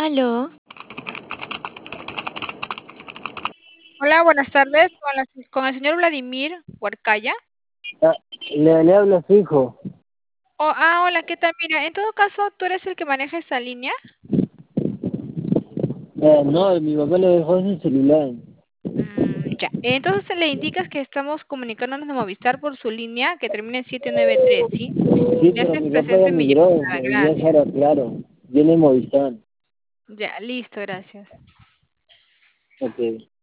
Aló, Hola, buenas tardes. Con el señor Vladimir Huarcaya. Ah, le habla su hijo. Hola, ¿qué tal? Mira, en todo caso, ¿tú eres el que maneja esta línea? No, mi papá lo dejó en su celular. Ya. Entonces le indicas que estamos comunicándonos de Movistar por su línea que termina en 793, ¿sí? Sí, Le pero haces mi papá ya presente mi migró, llamada. ya Gracias. estará claro. Viene Movistar. Ya, listo, gracias. Ok.